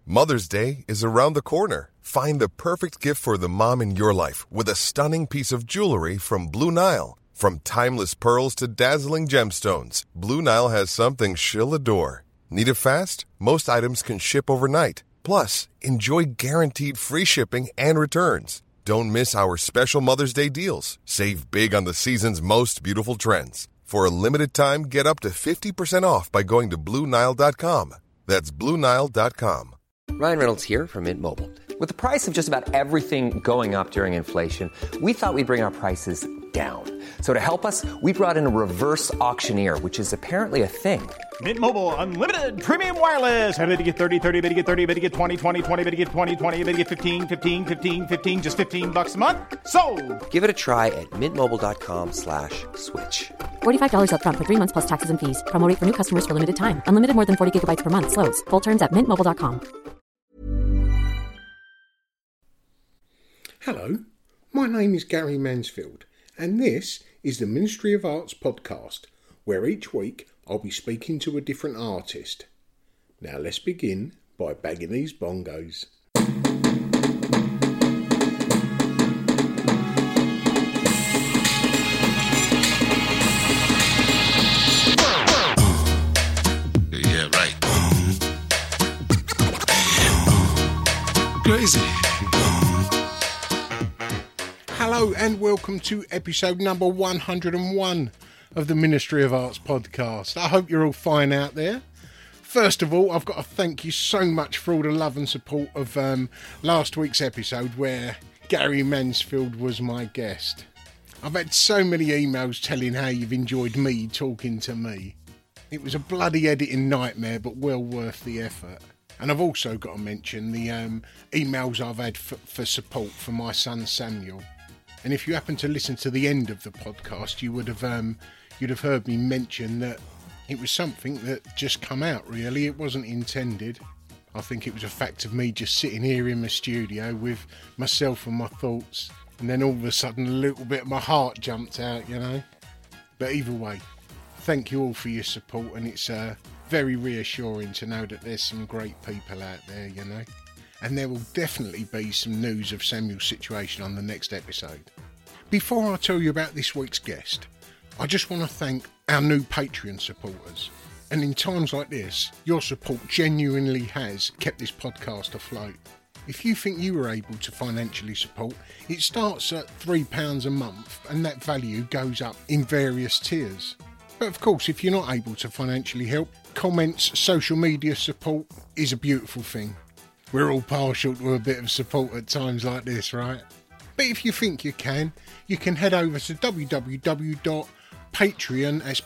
Mother's Day is around the corner. Find the perfect gift for the mom in your life with a stunning piece of jewelry from Blue Nile. From timeless pearls to dazzling gemstones, Blue Nile has something she'll adore. Need it fast? Most items can ship overnight. Plus, enjoy guaranteed free shipping and returns. Don't miss our special Mother's Day deals. Save big on the season's most beautiful trends. For a limited time, get up to 50% off by going to BlueNile.com. That's BlueNile.com. Ryan Reynolds here from Mint Mobile. With the price of just about everything going up during inflation, we thought we'd bring our prices down. So to help us, we brought in a reverse auctioneer, which is apparently a thing. Mint Mobile Unlimited Premium Wireless. How to get 30, 30, bit to get 30, bit to get 20, 20, 20, bit to get 20, 20, bit to get 15, 15, 15, 15, just $15 a month? Sold! Give it a try at mintmobile.com/switch. $45 up front for 3 months plus taxes and fees. Promo rate for new customers for limited time. Unlimited more than 40 gigabytes per month. Slows full terms at mintmobile.com. Hello, my name is Gary Mansfield, and this is the Ministry of Arts podcast, where each week I'll be speaking to a different artist. Now let's begin by bagging these bongos. Yeah, right. Crazy. Hello and welcome to episode number 101 of the Ministry of Arts podcast. I hope you're all fine out there. First of all, I've got to thank you so much for all the love and support of last week's episode where Gary Mansfield was my guest. I've had so many emails telling how you've enjoyed me talking to me. It was a bloody editing nightmare, but well worth the effort. And I've also got to mention the emails I've had for support for my son Samuel. And if you happen to listen to the end of the podcast, you would have you'd have heard me mention that it was something that just come out, really. It wasn't intended. I think it was a fact of me just sitting here in my studio with myself and my thoughts, and then all of a sudden a little bit of my heart jumped out, you know. But either way, thank you all for your support, and it's very reassuring to know that there's some great people out there, you know. And there will definitely be some news of Samuel's situation on the next episode. Before I tell you about this week's guest, I just want to thank our new Patreon supporters. And in times like this, your support genuinely has kept this podcast afloat. If you think you were able to financially support, it starts at £3 a month and that value goes up in various tiers. But of course, if you're not able to financially help, comments, social media support is a beautiful thing. We're all partial to a bit of support at times like this, right? But if you think you can head over to www.patreon, that's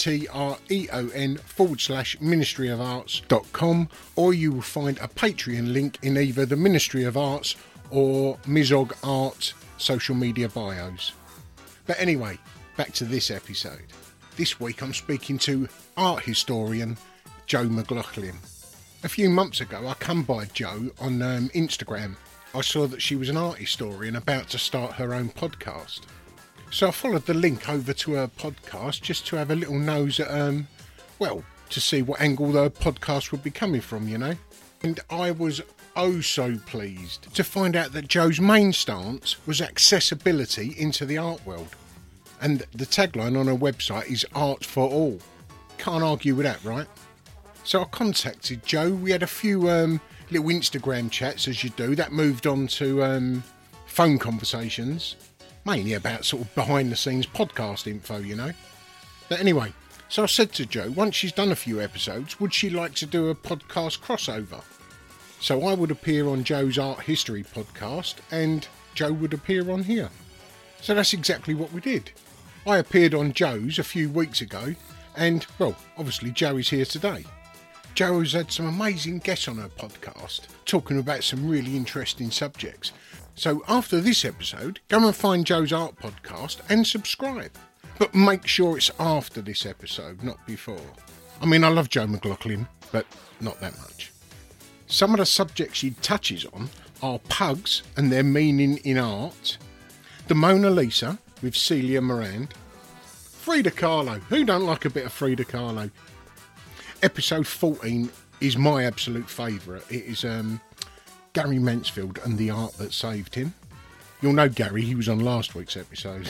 patreon.com/ministryofarts.com, or you will find a Patreon link in either the Ministry of Arts or Mizog Art social media bios. But anyway, back to this episode. This week I'm speaking to art historian Jo McLaughlin. A few months ago, I come by Jo on Instagram. I saw that she was an art historian about to start her own podcast. So I followed the link over to her podcast just to have a little nose at, to see what angle the podcast would be coming from, you know. And I was oh so pleased to find out that Jo's main stance was accessibility into the art world. And the tagline on her website is Art for All. Can't argue with that, right? So I contacted Jo. We had a few little Instagram chats, as you do. That moved on to phone conversations, mainly about sort of behind-the-scenes podcast info, you know. But anyway, so I said to Jo, once she's done a few episodes, would she like to do a podcast crossover? So I would appear on Jo's Art History podcast, and Jo would appear on here. So that's exactly what we did. I appeared on Jo's a few weeks ago, and, well, obviously Jo is here today. Jo has had some amazing guests on her podcast, talking about some really interesting subjects. So after this episode, go and find Jo's art podcast and subscribe. But make sure it's after this episode, not before. I mean, I love Jo McLaughlin, but not that much. Some of the subjects she touches on are pugs and their meaning in art, the Mona Lisa with Celia Morand, Frida Kahlo. Who don't like a bit of Frida Kahlo? Episode 14 is my absolute favourite. It is Gary Mansfield and the Art That Saved Him. You'll know Gary, he was on last week's episode.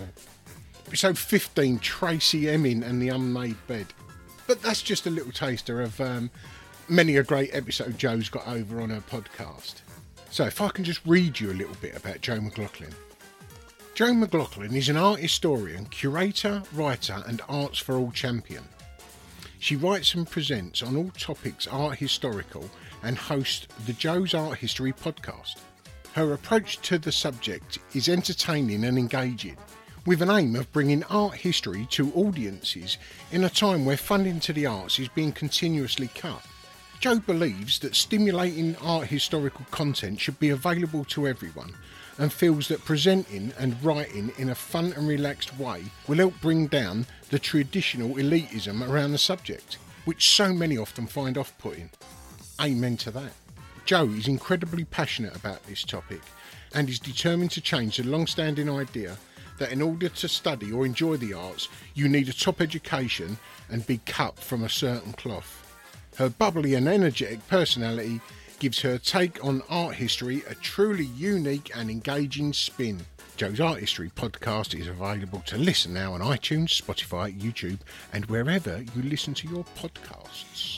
Episode 15, Tracy Emin and the Unmade Bed. But that's just a little taster of many a great episode Joe's got over on her podcast. So if I can just read you a little bit about Joe McLaughlin. Joe McLaughlin is an art historian, curator, writer and Arts for All champion. She writes and presents on all topics art historical and hosts the Joe's Art History podcast. Her approach to the subject is entertaining and engaging, with an aim of bringing art history to audiences in a time where funding to the arts is being continuously cut. Joe believes that stimulating art historical content should be available to everyone and feels that presenting and writing in a fun and relaxed way will help bring down the traditional elitism around the subject, which so many often find off-putting. Amen to that. Joe is incredibly passionate about this topic and is determined to change the long-standing idea that in order to study or enjoy the arts, you need a top education and be cut from a certain cloth. Her bubbly and energetic personality gives her take on art history a truly unique and engaging spin. Joe's Art History podcast is available to listen now on iTunes, Spotify, YouTube, and wherever you listen to your podcasts.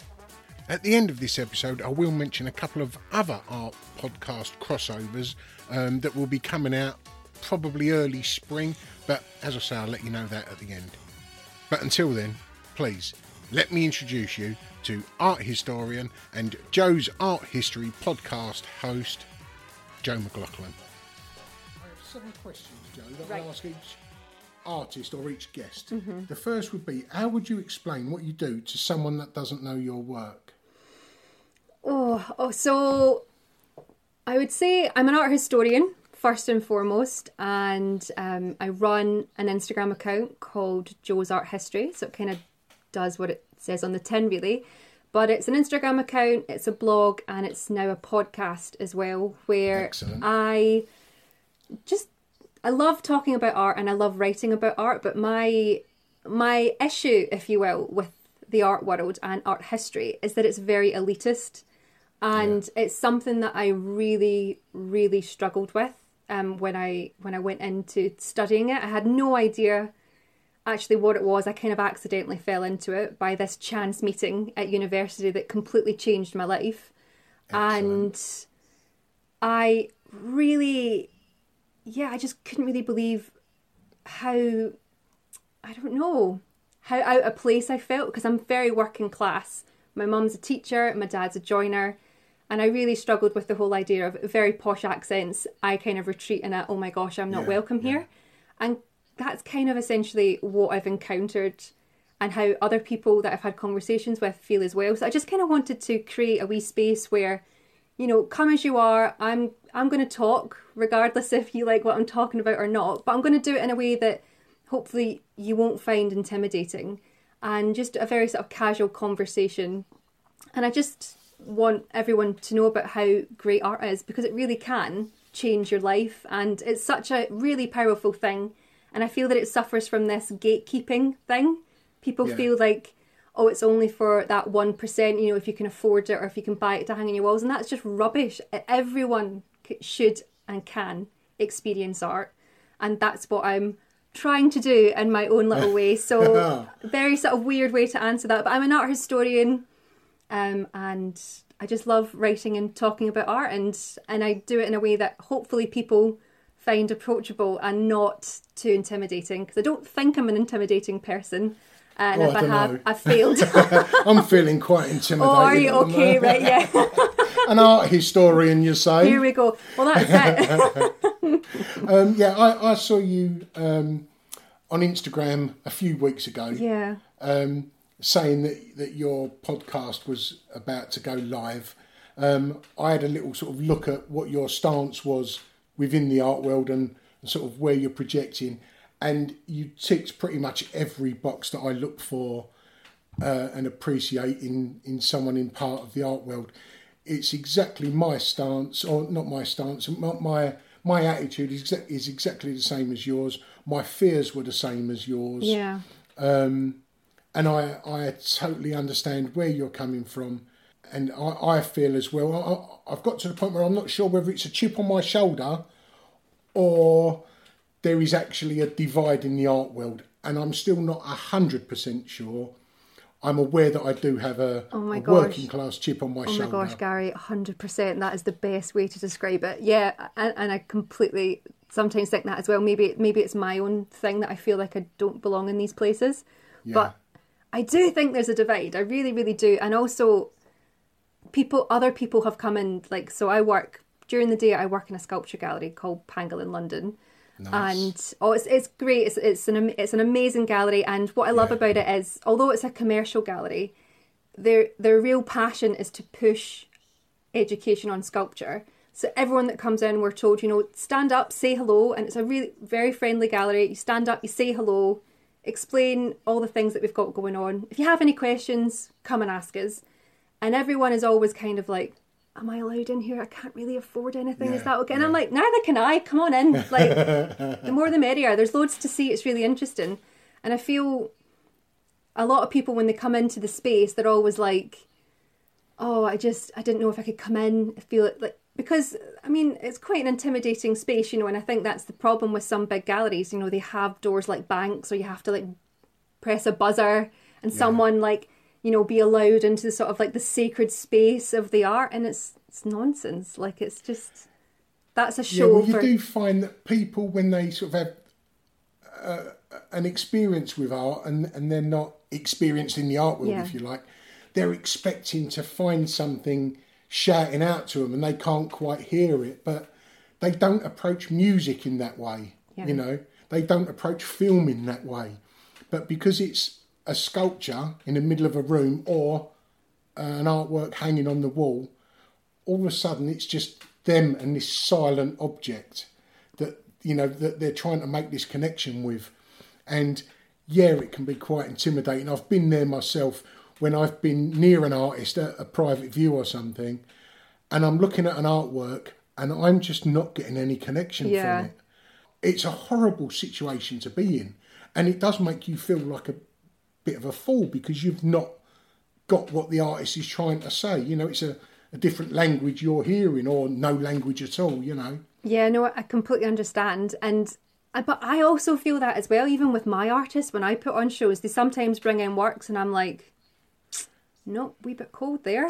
At the end of this episode, I will mention a couple of other art podcast crossovers that will be coming out probably early spring, but as I say, I'll let you know that at the end. But until then, please, let me introduce you to art historian and Joe's Art History podcast host, Joe McLaughlin. I have 7 questions, Joe, that I'll ask each artist or each guest. Mm-hmm. The first would be, how would you explain what you do to someone that doesn't know your work? So I would say I'm an art historian, first and foremost, and I run an Instagram account called Joe's Art History, so it kind of does what it says on the tin, really. But it's an Instagram account, it's a blog, and it's now a podcast as well, where Excellent. I love talking about art and I love writing about art, but my issue, if you will, with the art world and art history is that it's very elitist, and it's something that I really, really struggled with when I went into studying it. I had no idea actually what it was. I kind of accidentally fell into it by this chance meeting at university that completely changed my life. Excellent. And I really, I just couldn't really believe how out of place I felt, because I'm very working class. My mum's a teacher, my dad's a joiner, and I really struggled with the whole idea of very posh accents. I kind of retreat in a, oh my gosh, I'm not welcome here. And that's kind of essentially what I've encountered and how other people that I've had conversations with feel as well. So I just kind of wanted to create a wee space where, you know, come as you are. I'm going to talk regardless if you like what I'm talking about or not, but I'm going to do it in a way that hopefully you won't find intimidating, and just a very sort of casual conversation. And I just want everyone to know about how great art is, because it really can change your life, and it's such a really powerful thing. And I feel that it suffers from this gatekeeping thing. People feel like, oh, it's only for that 1%, you know, if you can afford it or if you can buy it to hang on your walls. And that's just rubbish. Everyone should and can experience art. And that's what I'm trying to do in my own little way. So very sort of weird way to answer that. But I'm an art historian, and I just love writing and talking about art. And I do it in a way that hopefully people find approachable and not too intimidating, because I don't think I'm an intimidating person, and if I have, I've failed. I'm feeling quite intimidated. Oh, are you? Okay, right, yeah. An art historian, you say? Here we go. Well, that's it. I saw you on Instagram a few weeks ago. Yeah. Saying that your podcast was about to go live. I had a little sort of look at what your stance was within the art world and sort of where you're projecting, and you ticked pretty much every box that I look for and appreciate in someone in part of the art world. It's exactly my stance, or not my stance, my attitude is exactly the same as yours. My fears were the same as yours. Yeah. And I totally understand where you're coming from. And I feel as well, I've got to the point where I'm not sure whether it's a chip on my shoulder or there is actually a divide in the art world. And I'm still not 100% sure. I'm aware that I do have a working class chip on my shoulder. Oh my gosh, Gary, 100%. That is the best way to describe it. Yeah, and I completely sometimes think that as well. Maybe it's my own thing that I feel like I don't belong in these places. Yeah. But I do think there's a divide. I really, really do. And also, other people have come in, like, so during the day I work in a sculpture gallery called Pangolin London. Nice. And it's great. It's an amazing gallery, and what I love about it is, although it's a commercial gallery, their real passion is to push education on sculpture. So everyone that comes in, we're told, stand up, say hello, and it's a really very friendly gallery. You stand up, you say hello, explain all the things that we've got going on. If you have any questions, come and ask us. And everyone is always kind of like, am I allowed in here? I can't really afford anything. Is that okay? And I'm like, neither can I. Come on in. Like, the more the merrier. There's loads to see. It's really interesting. And I feel a lot of people, when they come into the space, they're always like, oh, I didn't know if I could come in. I feel it, like, because, I mean, it's quite an intimidating space, and I think that's the problem with some big galleries. They have doors like banks, or you have to, like, press a buzzer and someone, like, be allowed into the sort of like the sacred space of the art, and it's nonsense. Like, it's just, that's a show. Yeah, well, you do find that people, when they sort of have an experience with art and they're not experienced in the art world, if you like, they're expecting to find something shouting out to them, and they can't quite hear it. But they don't approach music in that way. They don't approach film in that way. But because it's a sculpture in the middle of a room or an artwork hanging on the wall, all of a sudden it's just them and this silent object that that they're trying to make this connection with. And it can be quite intimidating. I've been there myself when I've been near an artist at a private view or something, and I'm looking at an artwork and I'm just not getting any connection from it. It's a horrible situation to be in, and it does make you feel like a bit of a fool because you've not got what the artist is trying to say. It's a different language you're hearing, or no language at all. Yeah, no, I completely understand, but I also feel that as well. Even with my artists, when I put on shows, they sometimes bring in works, and I'm like, no, wee bit cold there.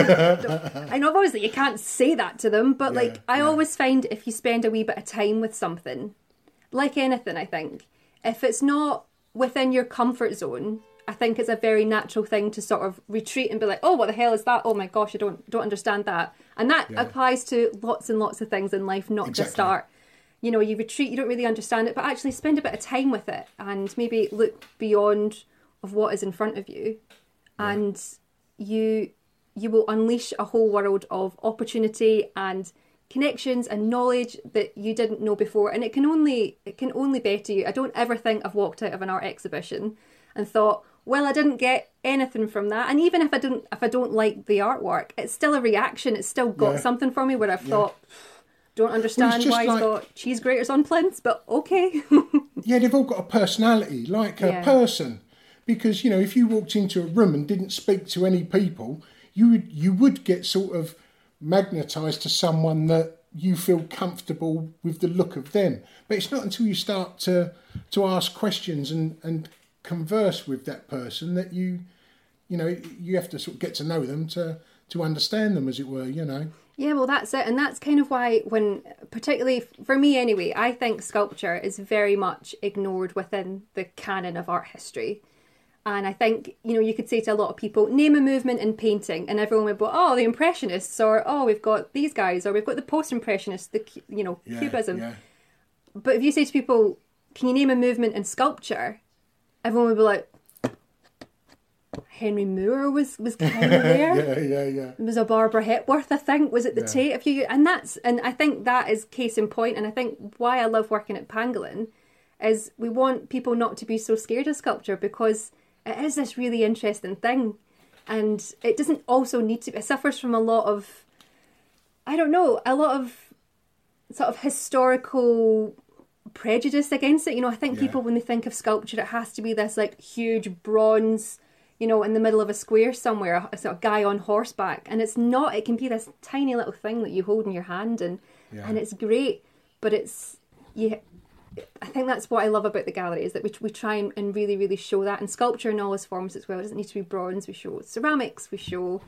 I know obviously you can't say that to them, but I always find if you spend a wee bit of time with something, like anything, I think, if it's not within your comfort zone, I think it's a very natural thing to sort of retreat and be like, oh, what the hell is that? Oh my gosh, I don't understand that. And that applies to lots and lots of things in life, not just art. You retreat, you don't really understand it, but actually spend a bit of time with it and maybe look beyond of what is in front of you. And you will unleash a whole world of opportunity and connections and knowledge that you didn't know before, and it can only better you. I don't ever think I've walked out of an art exhibition and thought, well, I didn't get anything from that. And even if I don't like the artwork, it's still a reaction. It's still got something for me where I've thought, don't understand why he's got cheese graters on plinths, but okay. They've all got a personality, like a person. Because if you walked into a room and didn't speak to any people, you would get sort of magnetised to someone that you feel comfortable with the look of them. But it's not until you start to ask questions and converse with that person that you have to sort of get to know them to understand them, as it were. Yeah, well, that's it. And that's kind of why, particularly for me anyway, I think sculpture is very much ignored within the canon of art history. And I think, you could say to a lot of people, name a movement in painting, and everyone would go, oh, the Impressionists, or, oh, we've got these guys, or we've got the Post-Impressionists, Cubism. Yeah. But if you say to people, can you name a movement in sculpture? Everyone would be like, Henry Moore was kind of there. Yeah. There was a Barbara Hepworth, I think, was at the Tate. And I think that is case in point, and I think why I love working at Pangolin is we want people not to be so scared of sculpture, because it is this really interesting thing, and it doesn't also need to. It suffers from a lot of sort of historical prejudice against it. You know, I think people, when they think of sculpture, it has to be this like huge bronze, you know, in the middle of a square somewhere, a sort of guy on horseback. And it's not. It can be this tiny little thing that you hold in your hand, and it's great. But it's, I think that's what I love about the gallery, is that we try and really, really show that. And sculpture in all its forms as well. It doesn't need to be bronze. We show ceramics. We show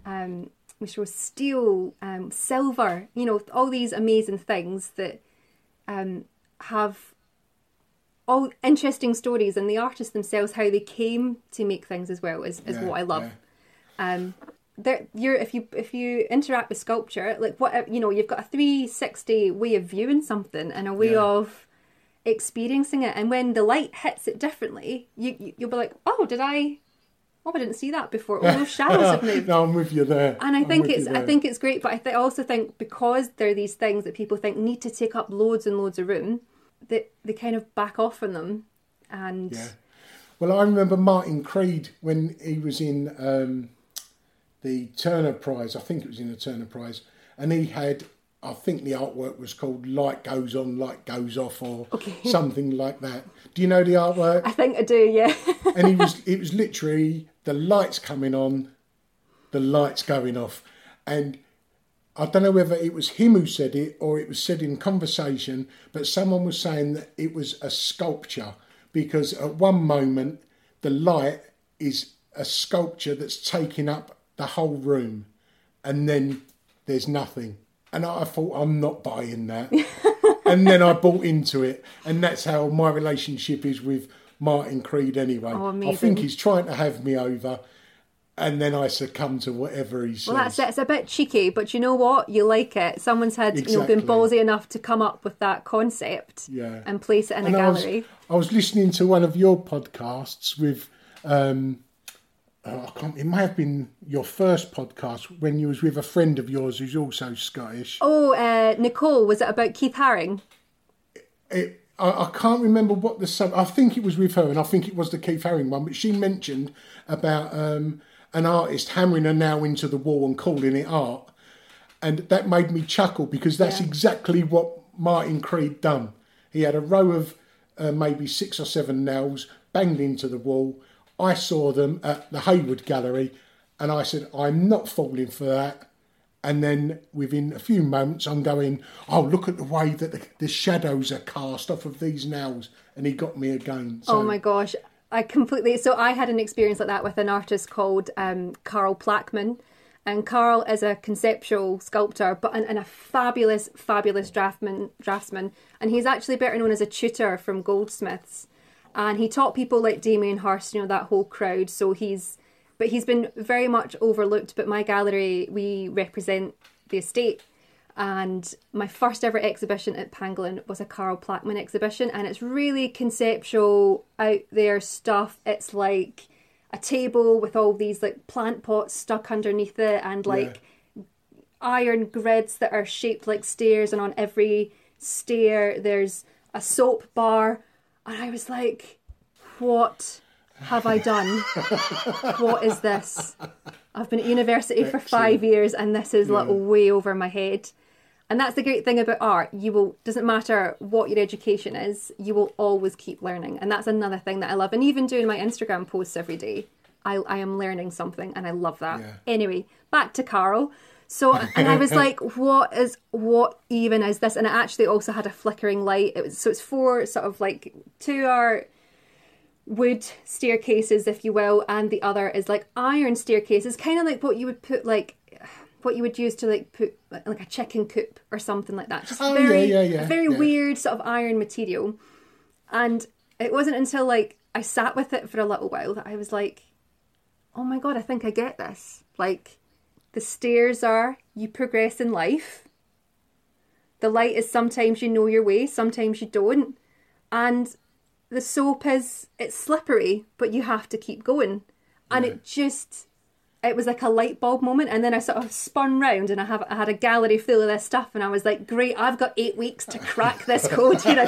steel, silver. You know, all these amazing things that have all interesting stories, and the artists themselves, how they came to make things as well, is what I love. If you interact with sculpture, like what, you know, you've got a 360 way of viewing something and a way of experiencing it, and when the light hits it differently, you'll be like, I didn't see that before. All those shadows have moved. No, I'm with you there. And I think it's great, but I also think because there are these things that people think need to take up loads and loads of room, that they kind of back off from them. And well, I remember Martin Creed when he was in the Turner Prize. I think it was in the Turner Prize, and he had, I think the artwork was called "Light Goes On, Light Goes Off," or something like that. Do you know the artwork? I think I do, yeah. And it was literally the lights coming on, the lights going off. And I don't know whether it was him who said it or it was said in conversation, but someone was saying that it was a sculpture, because at one moment the light is a sculpture that's taking up the whole room, and then there's nothing. And I thought, I'm not buying that. And then I bought into it. And that's how my relationship is with Martin Creed anyway. Oh, amazing. I think he's trying to have me over, and then I succumb to whatever he says. Well, that's a bit cheeky, but you know what? You like it. Someone's had been ballsy enough to come up with that concept and place it in a gallery. I was listening to one of your podcasts with... it may have been your first podcast when you was with a friend of yours who's also Scottish. Oh, Nicole, was it about Keith Haring? I can't remember what I think it was with her, and I think it was the Keith Haring one, but she mentioned about an artist hammering a nail into the wall and calling it art. And that made me chuckle, because that's exactly what Martin Creed done. He had a row of maybe 6 or 7 nails banged into the wall. I saw them at the Hayward Gallery, and I said, I'm not falling for that. And then within a few moments, I'm going, oh, look at the way that the shadows are cast off of these nails. And he got me again. So. Oh my gosh. So I had an experience like that with an artist called Carl Plackman. And Carl is a conceptual sculptor, and a fabulous, fabulous draftsman. And he's actually better known as a tutor from Goldsmiths. And he taught people like Damien Hirst, you know, that whole crowd. So he's been very much overlooked. But my gallery, we represent the estate. And my first ever exhibition at Pangolin was a Carl Plackman exhibition. And it's really conceptual, out there stuff. It's like a table with all these like plant pots stuck underneath it, and like iron grids that are shaped like stairs. And on every stair, there's a soap bar. And I was like, what have I done? What is this? I've been at university for 5 years, and this is like way over my head. And that's the great thing about art. Doesn't matter what your education is, you will always keep learning. And that's another thing that I love. And even doing my Instagram posts every day, I am learning something, and I love that. Yeah. Anyway, back to Carl. So, and I was like, what even is this? And it actually also had a flickering light. It's 4 sort of like 2 are wood staircases, if you will, and the other is like iron staircases, kind of like what you would put what you would use to like put like a chicken coop or something like that. Just very weird sort of iron material. And it wasn't until like I sat with it for a little while that I was like, oh my God, I think I get this. Like, the stairs are, you progress in life. The light is sometimes you know your way, sometimes you don't. And the soap it's slippery, but you have to keep going. And it was like a light bulb moment. And then I sort of spun round, and I had a gallery full of this stuff. And I was like, great, I've got 8 weeks to crack this code. Here I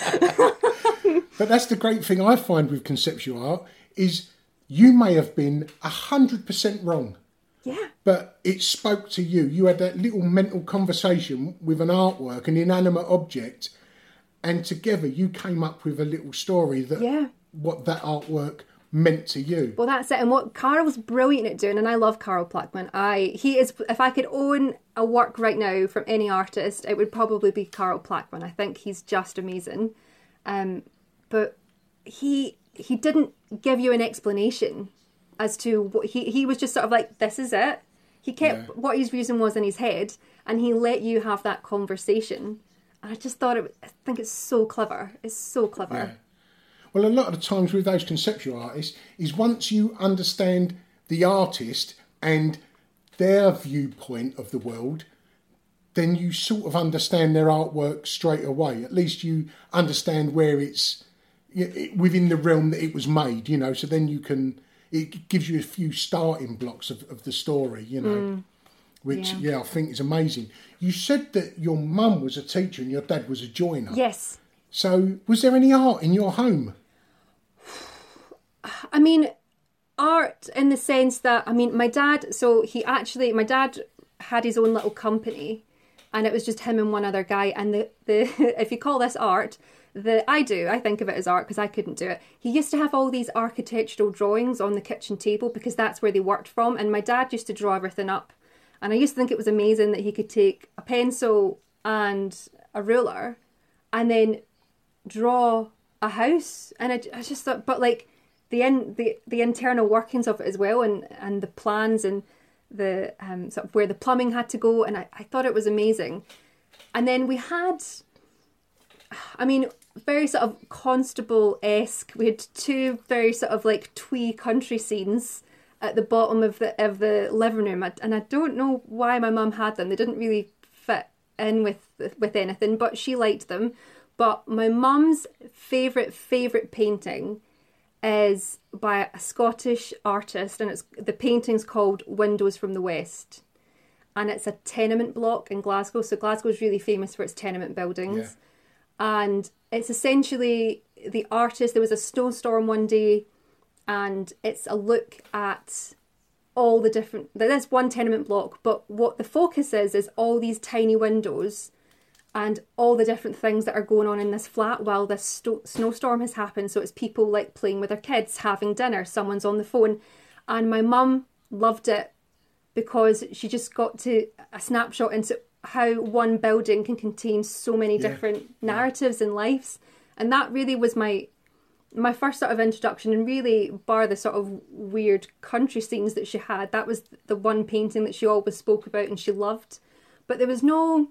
go. But that's the great thing I find with conceptual art, is you may have been 100% wrong. Yeah. But it spoke to you. You had that little mental conversation with an artwork, an inanimate object, and together you came up with a little story that what that artwork meant to you. Well, that's it. And what Carol's brilliant at doing, and I love Carol Plackman. He is. If I could own a work right now from any artist, it would probably be Carol Plackman. I think he's just amazing. But he didn't give you an explanation as to what he was just sort of like, this is it. He kept what his reason was in his head, and he let you have that conversation. And I just thought I think it's so clever. It's so clever. Yeah. Well, a lot of the times with those conceptual artists is once you understand the artist and their viewpoint of the world, then you sort of understand their artwork straight away. At least you understand where it's within the realm that it was made, you know, so then it gives you a few starting blocks of the story, you know, which, I think is amazing. You said that your mum was a teacher and your dad was a joiner. Yes. So was there any art in your home? I mean, art in the sense that, my dad had his own little company, and it was just him and one other guy. And the if you call this art, I think of it as art because I couldn't do it. He used to have all these architectural drawings on the kitchen table because that's where they worked from. And my dad used to draw everything up. And I used to think it was amazing that he could take a pencil and a ruler and then draw a house. And I just thought, but like the internal workings of it as well, and the plans and the sort of where the plumbing had to go. And I thought it was amazing. And then we had, very sort of Constable-esque. We had two very sort of like twee country scenes at the bottom of the living room, and I don't know why my mum had them. They didn't really fit in with anything, but she liked them. But my mum's favourite painting is by a Scottish artist, and the painting's called Windows from the West, and it's a tenement block in Glasgow. So Glasgow's really famous for its tenement buildings, and it's essentially the artist. There was a snowstorm one day, and it's a look at all the different... There's one tenement block, but what the focus is all these tiny windows and all the different things that are going on in this flat while this snowstorm has happened. So it's people like playing with their kids, having dinner, someone's on the phone. And my mum loved it because she just got to a snapshot into how one building can contain so many different narratives and lives. And that really was my first sort of introduction, and really, bar the sort of weird country scenes that she had, that was the one painting that she always spoke about and she loved. But there was no...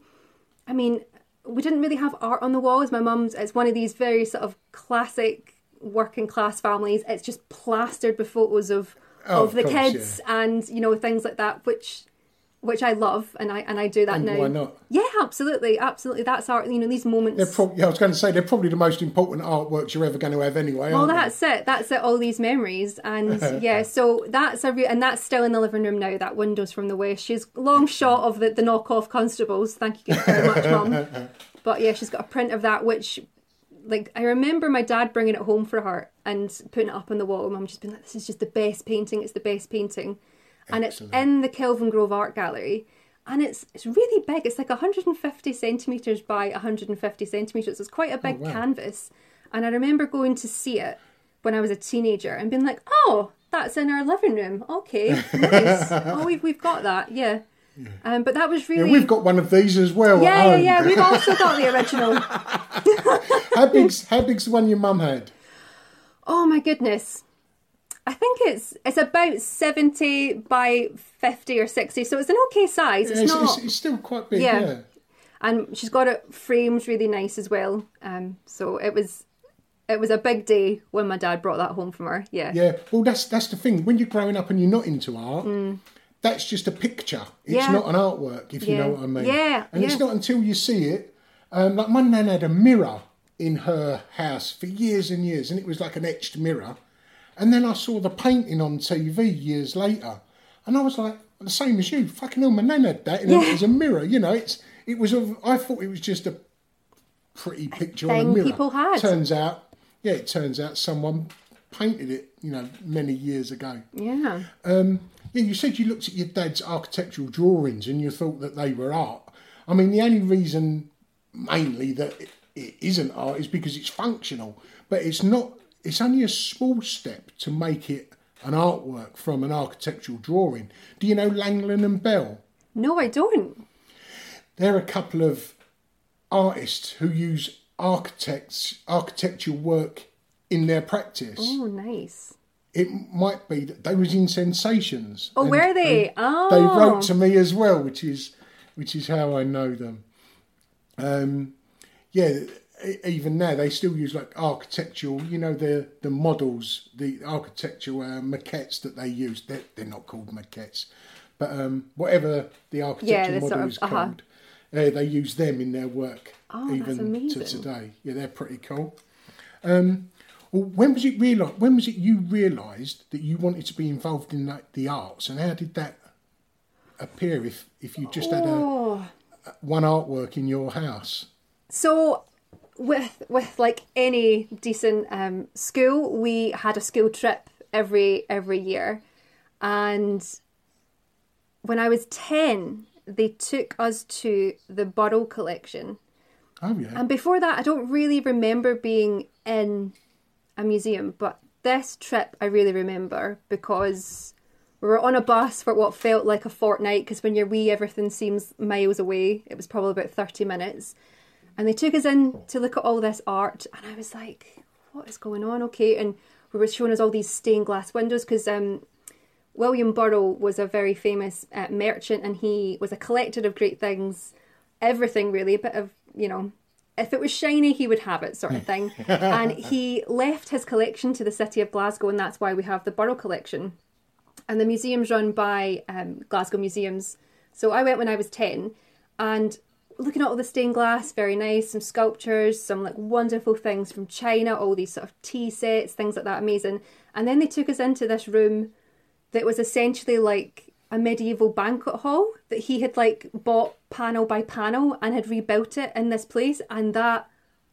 we didn't really have art on the walls. My mum's, it's one of these very sort of classic working class families. It's just plastered with photos of the kids and, things like that, which I love, and I do that now. Why not? Yeah, absolutely. That's art. These moments. I was going to say they're probably the most important artworks you're ever going to have anyway. Well, that's it. That's it. All these memories, and so that's and that's still in the living room now. That Windows from the West. She's long shot of the knockoff Constables. Thank you very much, Mum. But yeah, she's got a print of that, which, like, I remember my dad bringing it home for her and putting it up on the wall. Mum just been like, "This is just the best painting. It's the best painting." And Excellent. It's in the Kelvin Grove Art Gallery, and it's really big. It's like 150 centimetres by 150 centimetres. It's quite a big canvas. And I remember going to see it when I was a teenager and being like, "Oh, that's in our living room. Okay, nice. Oh, we've got that, yeah." But that was really... Yeah, we've got one of these as well. Yeah. We've also got the original. How big's the one your mum had? Oh my goodness. I think it's about 70 by 50 or 60, so it's an okay size. It's still quite big, yeah. And she's got it framed really nice as well. So it was a big day when my dad brought that home from her. Yeah. Yeah. Well, that's the thing. When you're growing up and you're not into art, that's just a picture. It's not an artwork, if you know what I mean. Yeah. And it's not until you see it. Like my nan had a mirror in her house for years and years, and it was like an etched mirror. And then I saw the painting on TV years later, and I was like, the same as you. Fucking hell, my nan had that, and it was a mirror. I thought it was just a pretty picture on a mirror. People had. It turns out someone painted it, many years ago. Yeah. You said you looked at your dad's architectural drawings and you thought that they were art. The only reason, mainly, that it isn't art is because it's functional. But it's not. It's only a small step to make it an artwork from an architectural drawing. Do you know Langland and Bell? No, I don't. They're a couple of artists who use architectural work in their practice. Oh, nice. It might be that they was in Sensations. Oh, were they? Oh. They wrote to me as well, which is how I know them. Even now they still use like architectural, the models, the architectural maquettes that they use. They're not called maquettes, but whatever the architectural model is called, they use them in their work. Oh, even that's amazing. to today. Yeah, they're pretty cool. When was it you realised that you wanted to be involved in the arts, and how did that appear? If you just had one artwork in your house. So, with like any decent school, we had a school trip every year, and when I was 10, they took us to the Burrell collection. Oh yeah. And before that, I don't really remember being in a museum, but this trip I really remember because we were on a bus for what felt like a fortnight, because when you're wee, everything seems miles away. It was probably about 30 minutes. And they took us in to look at all this art, and I was like, what is going on? Okay. And we were showing us all these stained glass windows, because William Burrell was a very famous merchant, and he was a collector of great things, everything really, a bit of, if it was shiny, he would have it, sort of thing. And he left his collection to the city of Glasgow, and that's why we have the Burrell collection. And the museum's run by Glasgow Museums. So I went when I was 10, and looking at all the stained glass, very nice, some sculptures, some like wonderful things from China, all these sort of tea sets, things like that, amazing. And then they took us into this room that was essentially like a medieval banquet hall that he had like bought panel by panel and had rebuilt it in this place, and that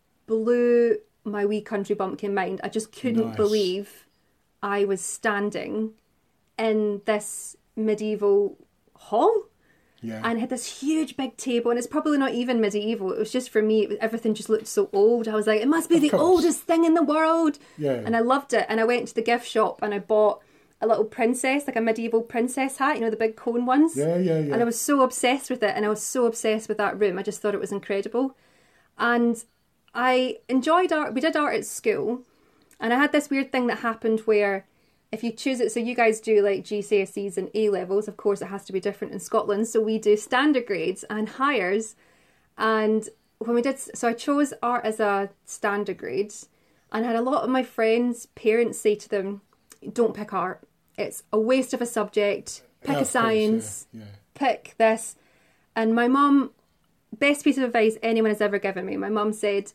blew my wee country bumpkin mind. I just couldn't believe I was standing in this medieval hall. Yeah. And it had this huge big table, and it's probably not even medieval. It was just, for me, everything just looked so old. I was like, it must be the oldest thing in the world. Yeah. And I loved it. And I went to the gift shop and I bought a little princess, like a medieval princess hat, the big cone ones. Yeah. And I was so obsessed with it, and I was so obsessed with that room. I just thought it was incredible. And I enjoyed art. We did art at school, and I had this weird thing that happened where if you choose it, so you guys do like GCSEs and A levels, of course it has to be different in Scotland. So we do standard grades and highers. And when we did, so I chose art as a standard grade, and had a lot of my friends' parents say to them, don't pick art. It's a waste of a subject. Pick a science. Yeah. Pick this. And my mum, best piece of advice anyone has ever given me, my mum said,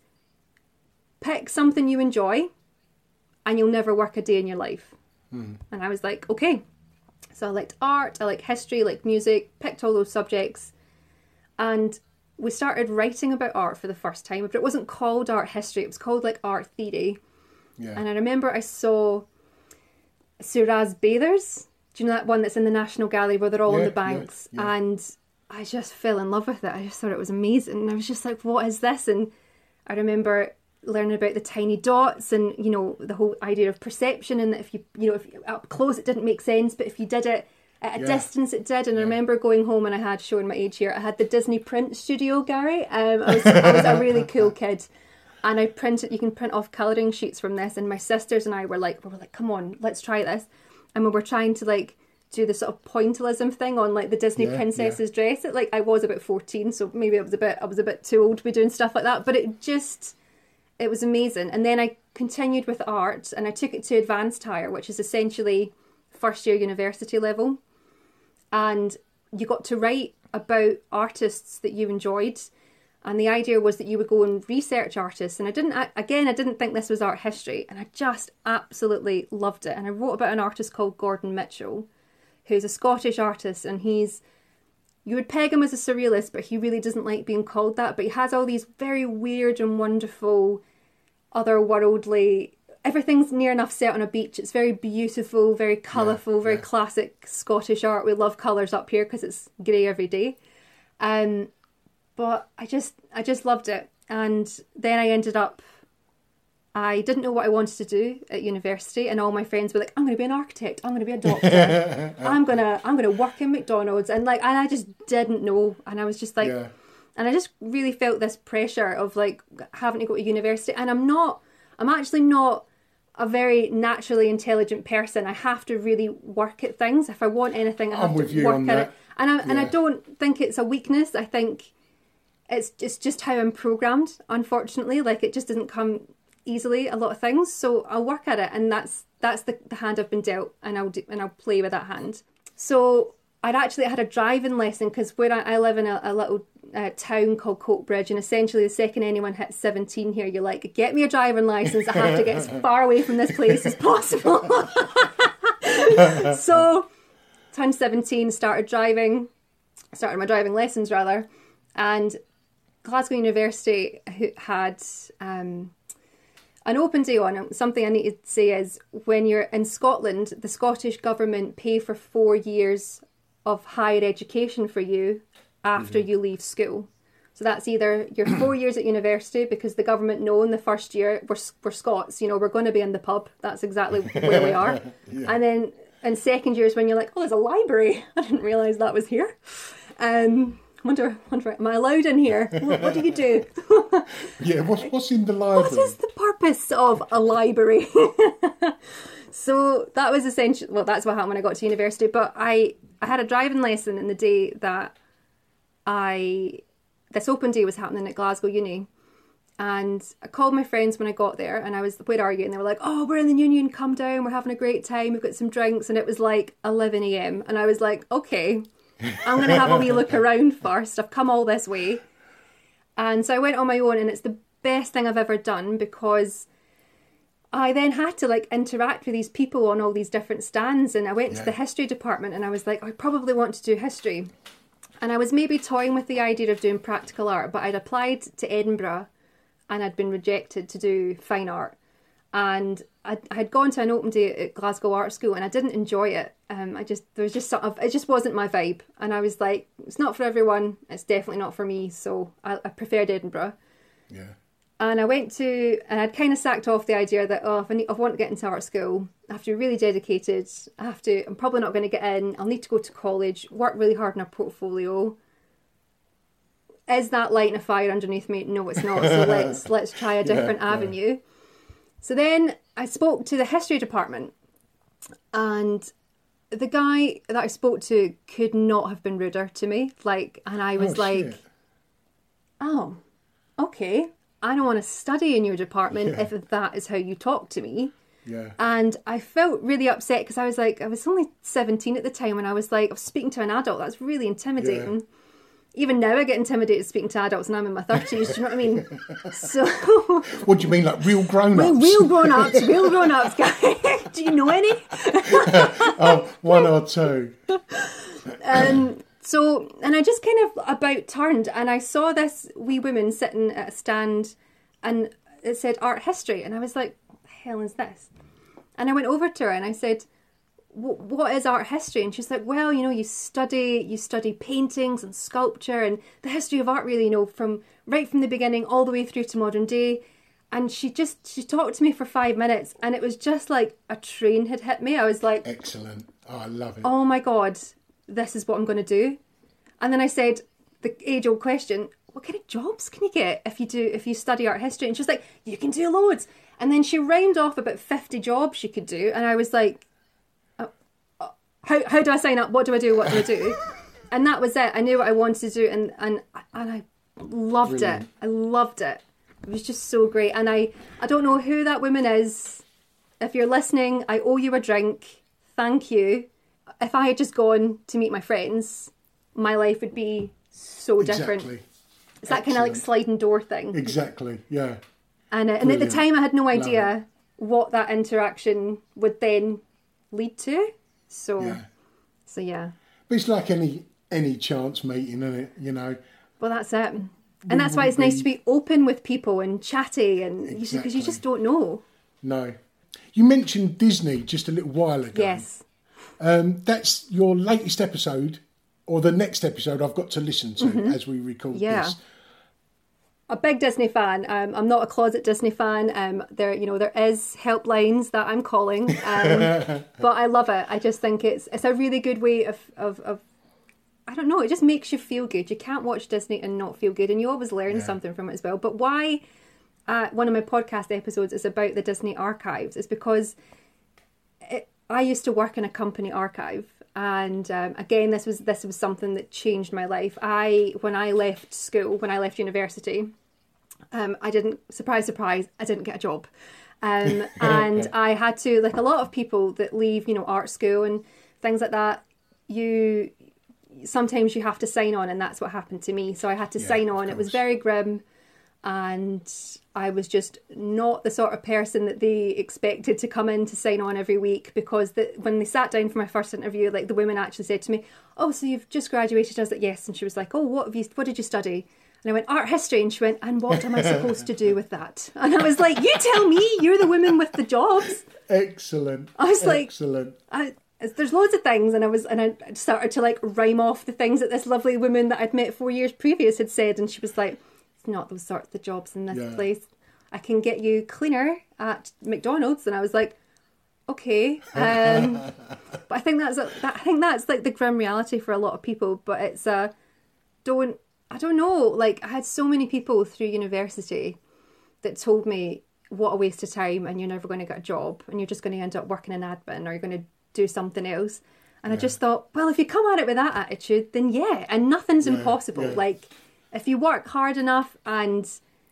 pick something you enjoy and you'll never work a day in your life. And I was like, okay. So I liked art, I liked history, I liked music, picked all those subjects. And we started writing about art for the first time, but it wasn't called art history, it was called like art theory. Yeah. And I remember I saw Seurat's Bathers. Do you know that one that's in the National Gallery where they're all on the banks? Yeah. And I just fell in love with it. I just thought it was amazing. And I was just like, what is this? And I remember learning about the tiny dots and, the whole idea of perception, and that if if up close it didn't make sense, but if you did it at a distance it did. And I remember going home, and I had, showing my age here, I had the Disney print studio, Gary. I was a really cool kid. And you can print off colouring sheets from this, and my sisters and I were like, come on, let's try this. And we were trying to like do the sort of pointillism thing on like the Disney princess's dress. I was about 14, so maybe I was a bit too old to be doing stuff like that, but it was amazing. And then I continued with art, and I took it to advanced higher, which is essentially first year university level. And you got to write about artists that you enjoyed. And the idea was that you would go and research artists. And I didn't think this was art history. And I just absolutely loved it. And I wrote about an artist called Gordon Mitchell, who's a Scottish artist. And you would peg him as a surrealist, but he really doesn't like being called that. But he has all these very weird and wonderful, otherworldly, everything's near enough set on a beach. It's very beautiful, very colourful, very classic Scottish art. We love colours up here because it's grey every day. But I just loved it. And then I didn't know what I wanted to do at university, and all my friends were like, I'm going to be an architect, I'm going to be a doctor, I'm going to work in McDonald's, and I just didn't know, and I was just like, and I just really felt this pressure of like having to go to university, and I'm actually not a very naturally intelligent person. I have to really work at things. If I want anything, I have to work at it, and I don't think it's a weakness. I think it's just how I'm programmed, unfortunately. Like, it just doesn't come easily, a lot of things, so I'll work at it, and that's the hand I've been dealt, and I'll play with that hand. So I'd actually had a driving lesson, because where I live in a little town called Coatbridge, and essentially the second anyone hits 17 here, you're like, get me a driving licence, I have to get as far away from this place as possible. So turned 17, started my driving lessons rather, and Glasgow University had an open day on. Something I need to say is, when you're in Scotland, the Scottish government pay for 4 years of higher education for you after you leave school. So that's either your 4 years at university, because the government know in the first year we're Scots, we're going to be in the pub. That's exactly where we are. And then in second year is when you're like, oh, there's a library. I didn't realise that was here. Wonder, am I allowed in here? What do you do? Yeah, what's in the library? What is the purpose of a library? So that was essentially, well, that's what happened when I got to university. But I had a driving lesson in the day that this open day was happening at Glasgow Uni. And I called my friends when I got there, and I was, where are you? And they were like, oh, we're in the Union, come down, we're having a great time, we've got some drinks. And it was like 11 a.m. And I was like, okay, I'm going to have a wee look around first. I've come all this way. And so I went on my own, and it's the best thing I've ever done, because I then had to interact with these people on all these different stands. And I went to the history department, and I was like, I probably want to do history. And I was maybe toying with the idea of doing practical art, but I'd applied to Edinburgh and I'd been rejected to do fine art. And I had gone to an open day at Glasgow Art School, and I didn't enjoy it. It just wasn't my vibe. And I was like, it's not for everyone. It's definitely not for me. So I preferred Edinburgh. Yeah. And and I'd kind of sacked off the idea that, if I want to get into art school, I have to be really dedicated. I'm probably not going to get in. I'll need to go to college, work really hard on a portfolio. Is that lighting a fire underneath me? No, it's not. So let's try a different avenue. So then I spoke to the history department, and the guy that I spoke to could not have been ruder to me. And I was oh, okay. I don't want to study in your department if that is how you talk to me. Yeah. And I felt really upset, because I was only 17 at the time, and I was speaking to an adult. That's really intimidating. Yeah. Even now I get intimidated speaking to adults, and I'm in my 30s, do you know what I mean? So, what do you mean, like real grown-ups? Real grown-ups, guys. Do you know any? One or two. And I just kind of about turned, and I saw this wee woman sitting at a stand, and it said art history, and I was like, what the hell is this? And I went over to her and I said, what is art history? And she's like, well, you study paintings and sculpture and the history of art, really, from right from the beginning all the way through to modern day. And she talked to me for 5 minutes, and it was just like a train had hit me. I was like, excellent. Oh, I love it. Oh my God, this is what I'm going to do. And then I said the age-old question, what kind of jobs can you get if you study art history? And she's like, you can do loads. And then she rounded off about 50 jobs she could do. And I was like, how do I sign up? What do I do? What do I do? And that was it. I knew what I wanted to do, and I loved it. I loved it. It was just so great. And I don't know who that woman is. If you're listening, I owe you a drink. Thank you. If I had just gone to meet my friends, my life would be so different. Exactly. It's that kind of sliding door thing. Exactly, yeah. And at the time I had no idea what that interaction would then lead to. So yeah. But it's like any chance meeting, isn't it? Well, that's it. And that's why it's nice to be open with people and chatty, and because you just don't know. No. You mentioned Disney just a little while ago. Yes. That's your latest episode, or the next episode I've got to listen to as we record this. a big Disney fan. I'm not a closet Disney fan. There is helplines that I'm calling, but I love it. I just think it's a really good way of I don't know. It just makes you feel good. You can't watch Disney and not feel good, and you always learn something from it as well. But why one of my podcast episodes is about the Disney archives is because I used to work in a company archive. And again, this was something that changed my life. When I left university, I didn't, surprise, I didn't get a job. And I had to, like a lot of people that leave, art school and things like that, sometimes you have to sign on, and that's what happened to me. So I had to sign on. It was very grim, and I was just not the sort of person that they expected to come in to sign on every week, because when they sat down for my first interview, like the woman actually said to me, "Oh, so you've just graduated?" I was like, "Yes." And she was like, "Oh, what did you study?" And I went, "Art history." And she went, "And what am I supposed to do with that?" And I was like, "You tell me, you're the woman with the jobs." Excellent. I was like, excellent. There's loads of things, and I started to like rhyme off the things that this lovely woman that I'd met 4 years previous had said, and she was like, "It's not those sorts of jobs in this place. I can get you cleaner at McDonald's." And I was like, "Okay," but I think that's like the grim reality for a lot of people. But it's I don't know. Like, I had so many people through university that told me, "What a waste of time, and you're never going to get a job, and you're just going to end up working in admin, or you're going to do something else." And I just thought, well, if you come at it with that attitude, then and nothing's impossible. Like, if you work hard enough and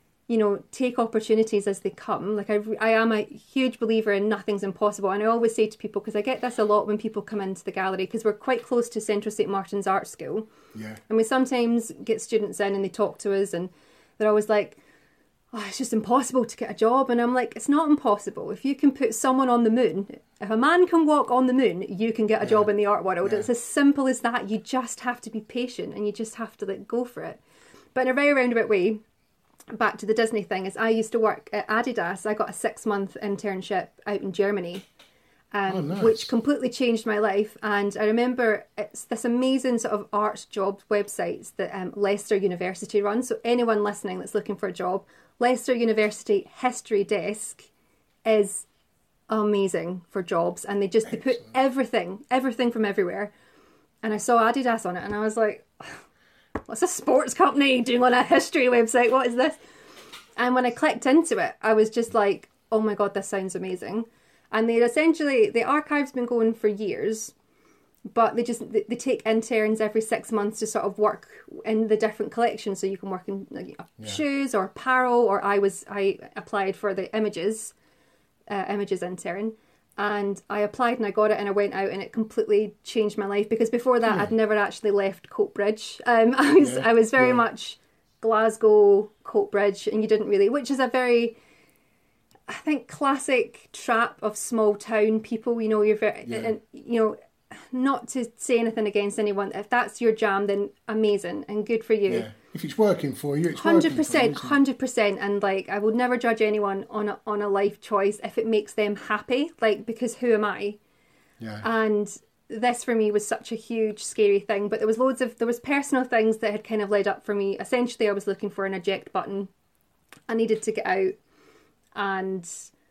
take opportunities as they come. Like, I am a huge believer in nothing's impossible, and I always say to people, because I get this a lot when people come into the gallery, because we're quite close to Central St Martin's Art School, and we sometimes get students in and they talk to us, and they're always like, "Oh, it's just impossible to get a job." And I'm like, it's not impossible. If you can put someone on the moon, if a man can walk on the moon, you can get a job in the art world. It's as simple as that. You just have to be patient, and you just have to go for it. But in a very roundabout way, back to the Disney thing, is I used to work at Adidas. I got a 6-month internship out in Germany, nice. Which completely changed my life. And I remember it's this amazing sort of art job websites that Leicester University runs. So anyone listening that's looking for a job, Leicester University History Desk is amazing for jobs, and they put everything from everywhere. And I saw Adidas on it, and I was like, what's a sports company doing on a history website? What is this? And when I clicked into it, I was just like, oh my God, this sounds amazing. And the archive's been going for years, but they take interns every 6 months to sort of work in the different collections. So you can work in shoes or apparel, or I applied for the images intern, and I applied and I got it, and I went out, and it completely changed my life, because before that I'd never actually left Coatbridge. I was very much Glasgow, Coatbridge, and you didn't really, which is a very, I think, classic trap of small town people. You're very, and not to say anything against anyone. If that's your jam, then amazing and good for you. Yeah. If it's working for you, it's 100%, 100%. And like, I would never judge anyone on a life choice if it makes them happy. Like, because who am I? Yeah. And this for me was such a huge, scary thing. But there was personal things that had kind of led up for me. Essentially, I was looking for an eject button. I needed to get out, and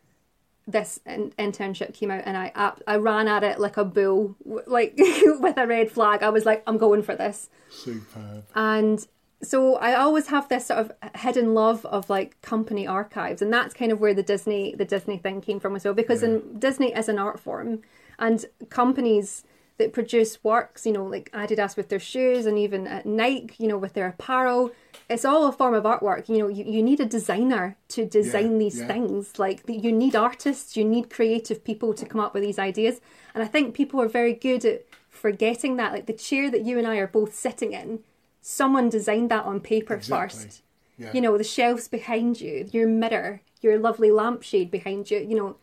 this internship came out, and I ran at it like a bull, like with a red flag. I was like, I'm going for this. Superb. And so I always have this sort of hidden love of like company archives, and that's kind of where the Disney thing came from as well, because Disney is an art form, and companies that produce works, like Adidas with their shoes, and even Nike, with their apparel, it's all a form of artwork. You need a designer to design these things. Like, you need artists, you need creative people to come up with these ideas. And I think people are very good at forgetting that. Like, the chair that you and I are both sitting in, someone designed that on paper first. Yeah. The shelves behind you, your mirror, your lovely lampshade behind you,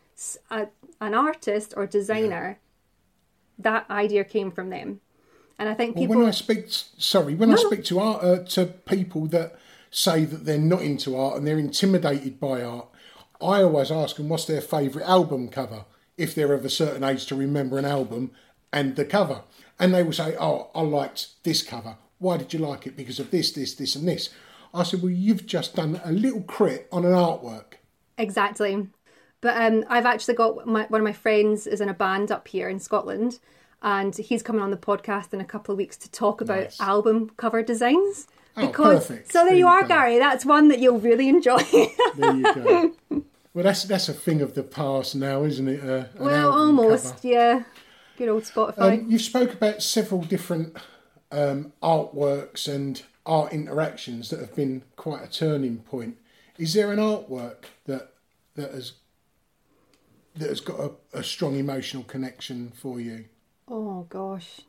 an artist or designer, that idea came from them. And I think people... When I speak to art, to people that say that they're not into art and they're intimidated by art, I always ask them what's their favourite album cover, if they're of a certain age to remember an album and the cover. And they will say, oh, I liked this cover. Why did you like it? Because of this, this, this and this. I said, well, you've just done a little crit on an artwork. Exactly. But I've actually got one of my friends is in a band up here in Scotland, and he's coming on the podcast in a couple of weeks to talk about album cover designs. Perfect. So there you are, Gary. That's one that you'll really enjoy. There you go. Well, that's a thing of the past now, isn't it? Well, almost, cover. Yeah. Good old Spotify. You've spoke about several different artworks and art interactions that have been quite a turning point. Is there an artwork that has got a strong emotional connection for you? Oh gosh.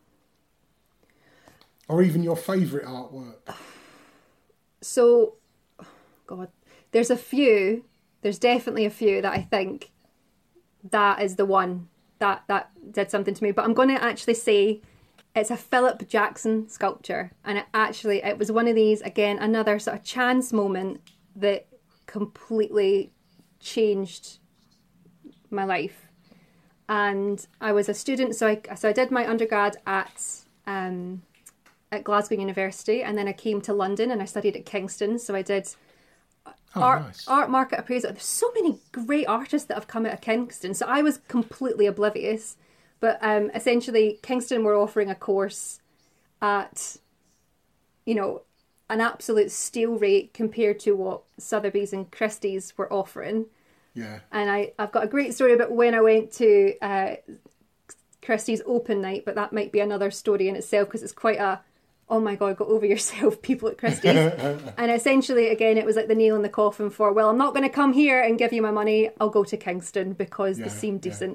Or even your favourite artwork? So, God, there's definitely a few that I think that is the one that did something to me. But I'm going to actually say it's a Philip Jackson sculpture. And it was one of these, again, another sort of chance moment that completely changed my life. And I was a student, so I did my undergrad at Glasgow University, and then I came to London and I studied at Kingston. So I did art market appraisal. There's so many great artists that have come out of Kingston, so I was completely oblivious. But essentially, Kingston were offering a course at, an absolute steal rate compared to what Sotheby's and Christie's were offering. Yeah. And I've got a great story about when I went to Christie's open night, but that might be another story in itself, because it's quite a, oh my God, go over yourself, people at Christie's. And essentially, again, it was like the nail in the coffin for, well, I'm not going to come here and give you my money. I'll go to Kingston because they seem decent.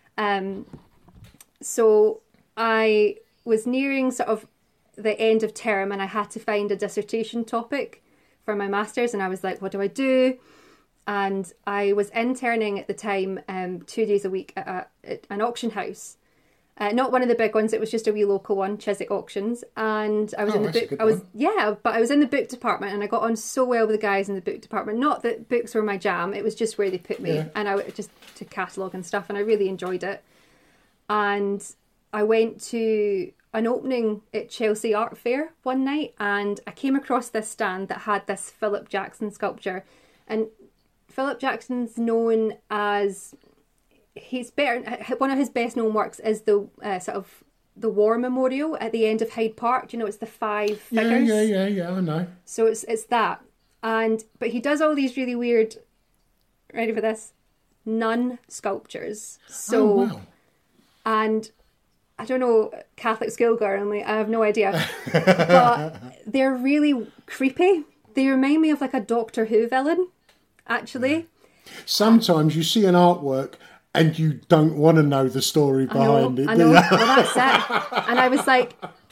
So I was nearing sort of the end of term, and I had to find a dissertation topic for my master's. And I was like, what do I do? And I was interning at the time 2 days a week at an auction house. Not one of the big ones, it was just a wee local one, Chiswick Auctions. And I was in the book, but I was in the book department, and I got on so well with the guys in the book department. Not that books were my jam, it was just where they put me. And I just to catalogue and stuff, and I really enjoyed it. And I went to an opening at Chelsea Art Fair one night, and I came across this stand that had this Philip Jackson sculpture. And Philip Jackson's known as, one of his best known works is the sort of the War Memorial at the end of Hyde Park. Do you know, it's the 5 figures. Yeah, I know. So it's that. But he does all these really weird, ready for this, nun sculptures. So, wow. And I don't know, Catholic schoolgirl, I have no idea. But they're really creepy. They remind me of like a Doctor Who villain, actually. Sometimes you see an artwork and you don't want to know the story behind it. I know. Well, that's it. And I was like,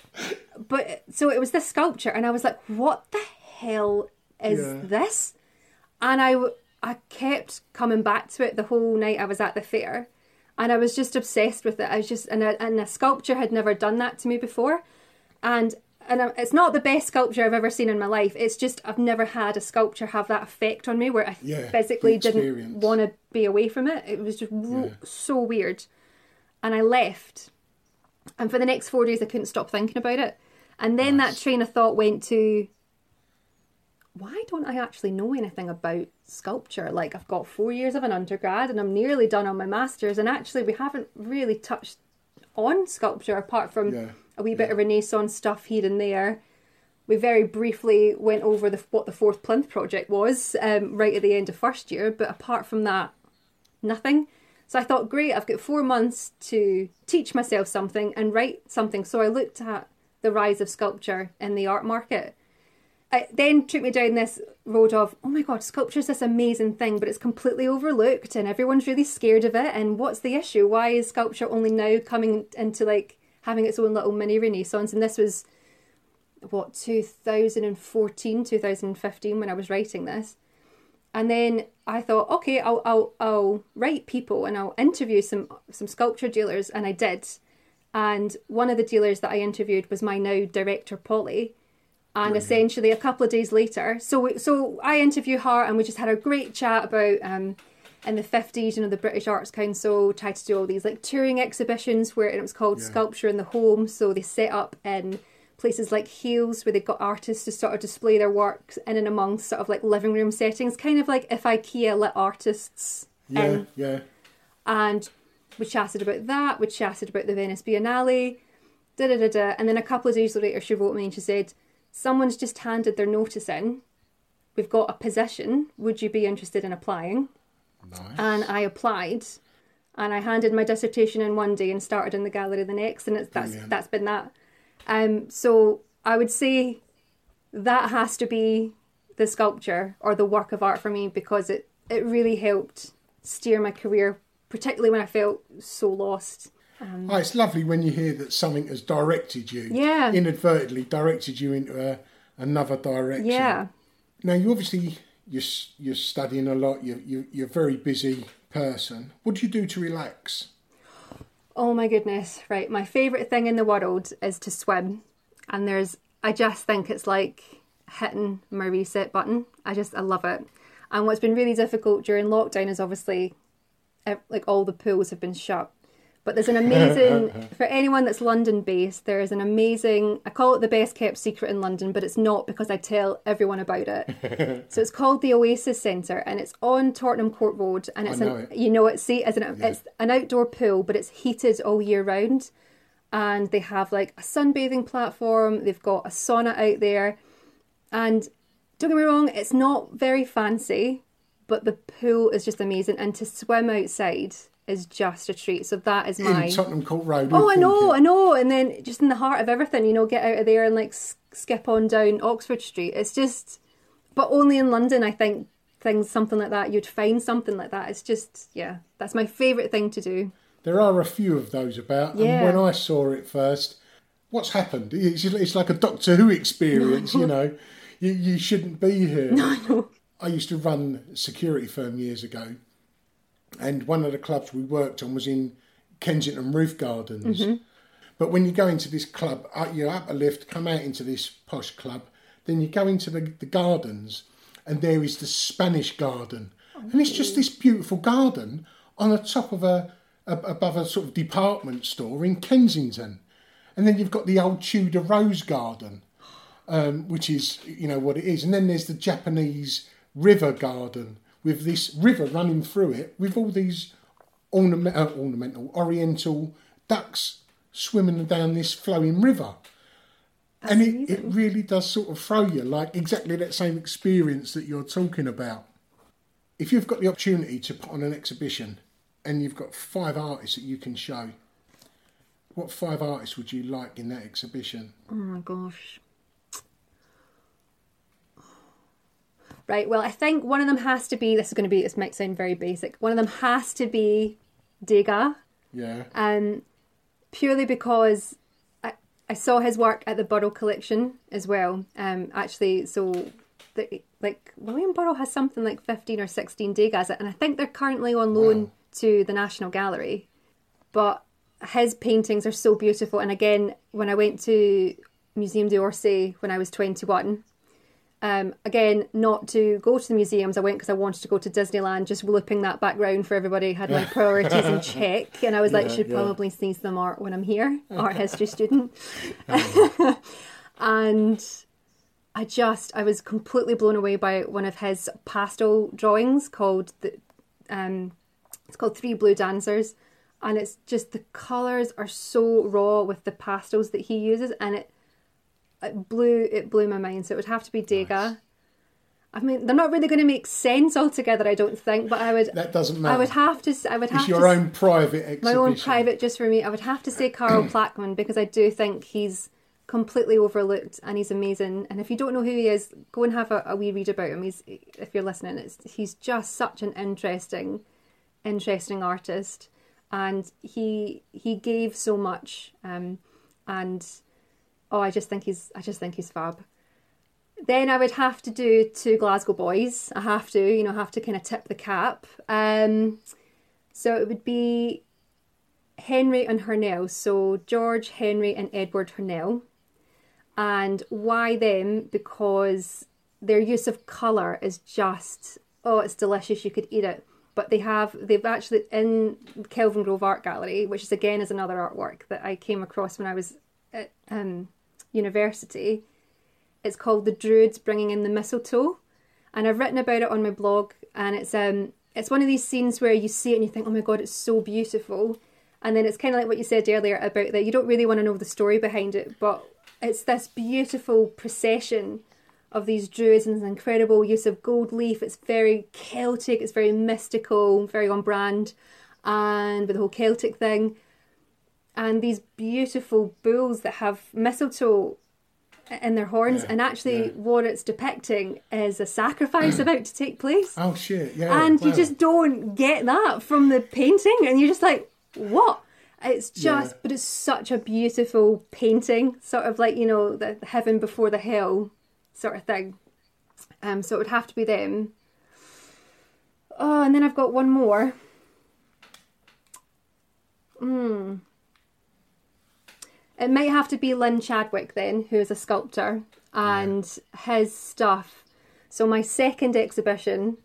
so it was this sculpture, and I was like, what the hell is this? And I kept coming back to it the whole night I was at the fair. And I was just obsessed with it. I was just, and a sculpture had never done that to me before. And it's not the best sculpture I've ever seen in my life. It's just, I've never had a sculpture have that effect on me where I physically didn't want to be away from it. It was just so weird. And I left. And for the next 4 days, I couldn't stop thinking about it. And then that train of thought went to, why don't I actually know anything about sculpture? Like, I've got 4 years of an undergrad and I'm nearly done on my master's, and actually we haven't really touched on sculpture apart from a wee bit of Renaissance stuff here and there. We very briefly went over what the Fourth Plinth Project was right at the end of first year, but apart from that, nothing. So I thought, great, I've got 4 months to teach myself something and write something. So I looked at the rise of sculpture in the art market. It then took me down this road of, oh my God, sculpture's this amazing thing, but it's completely overlooked and everyone's really scared of it. And what's the issue? Why is sculpture only now coming into like having its own little mini Renaissance? And this was, 2014, 2015 when I was writing this. And then I thought, okay, I'll write people and I'll interview some sculpture dealers. And I did. And one of the dealers that I interviewed was my now director, Polly. And essentially a couple of days later, so I interview her and we just had a great chat about, in the 50s, the British Arts Council tried to do all these like touring exhibitions where it was called Sculpture in the Home. So they set up in places like Heels, where they've got artists to sort of display their works in and amongst sort of like living room settings, kind of like if IKEA let artists in. Yeah. And we chatted about that, we chatted about the Venice Biennale, and then a couple of days later she wrote me and she said, someone's just handed their notice in, we've got a position, would you be interested in applying? Nice. And I applied, and I handed my dissertation in one day and started in the gallery the next, and that's been that. So I would say that has to be the sculpture or the work of art for me, because it really helped steer my career, particularly when I felt so lost. It's lovely when you hear that something has directed you, inadvertently directed you into another direction. Yeah. Now, you obviously, you're studying a lot, you're a very busy person. What do you do to relax? Oh my goodness, right. My favourite thing in the world is to swim. And I just think it's like hitting my reset button. I love it. And what's been really difficult during lockdown is obviously like all the pools have been shut. But there's an amazing, for anyone that's London based, there is an amazing, I call it the best kept secret in London, but it's not, because I tell everyone about it. So it's called the Oasis Centre, and it's on Tottenham Court Road, and it's it's an outdoor pool, but it's heated all year round. And they have like a sunbathing platform, they've got a sauna out there. And don't get me wrong, it's not very fancy, but the pool is just amazing. And to swim outside is just a treat. So that is my... In Tottenham Court Road. Oh, I know. And then just in the heart of everything, get out of there and like skip on down Oxford Street. It's just... But only in London, I think, something like that, you'd find something like that. It's just, that's my favourite thing to do. There are a few of those about. And when I saw it first, what's happened? It's like a Doctor Who experience, You shouldn't be here. No. I used to run a security firm years ago, and one of the clubs we worked on was in Kensington Roof Gardens. Mm-hmm. But when you go into this club, you're up a lift, come out into this posh club, then you go into the gardens, and there is the Spanish Garden. And it's just this beautiful garden on the top of above a sort of department store in Kensington. And then you've got the old Tudor Rose Garden, which is, what it is. And then there's the Japanese river garden, with this river running through it, with all these ornamental oriental ducks swimming down this flowing river. That's and amazing. it really does sort of throw you, like exactly that same experience that you're talking about. If you've got the opportunity to put on an exhibition and you've got 5 artists that you can show, what 5 artists would you like in that exhibition? Oh my gosh. Right, well, I think one of them has to be, this might sound very basic, one of them has to be Degas. Yeah. Purely because I saw his work at the Burrell collection as well. Actually, so William Burrell has something like 15 or 16 Degas, and I think they're currently on loan to the National Gallery. But his paintings are so beautiful. And again, when I went to Museum d'Orsay when I was 21, again, not to go to the museums, I went because I wanted to go to Disneyland, just looping that back round for everybody, had my priorities in check, and I was should probably see some art when I'm here, art history student. And I was completely blown away by one of his pastel drawings called it's called Three Blue Dancers, and it's just, the colours are so raw with the pastels that he uses, and it blew my mind. So it would have to be Degas. Nice. I mean, they're not really going to make sense altogether, I don't think, but I would... That doesn't matter. It's your own private exhibition. My own private, just for me. I would have to say Karl Plackman, because I do think he's completely overlooked and he's amazing. And if you don't know who he is, go and have a wee read about him. If you're listening, he's just such an interesting artist. And he gave so much. I just think he's fab. Then I would have to do 2 Glasgow boys. I have to kind of tip the cap. So it would be Henry and Hurnell. So George Henry and Edward Hurnell. And why them? Because their use of colour is just, it's delicious. You could eat it. But they've actually, in Kelvingrove Art Gallery, which is again is another artwork that I came across when I was at university. It's called The Druids Bringing in the Mistletoe. And I've written about it on my blog. And it's one of these scenes where you see it and you think, oh my God, it's so beautiful. And then it's kind of like what you said earlier about that you don't really want to know the story behind it. But it's this beautiful procession of these druids and this incredible use of gold leaf. It's very Celtic, it's very mystical, very on brand, and with the whole Celtic thing. And these beautiful bulls that have mistletoe in their horns, and actually what it's depicting is a sacrifice about to take place. Oh shit, yeah. And you just don't get that from the painting, and you're just like, what? It's just, but it's such a beautiful painting, sort of like, you know, the heaven before the hell sort of thing. So it would have to be them. Oh, and then I've got one more. It might have to be Lynn Chadwick then, who is a sculptor, and his stuff. So my second exhibition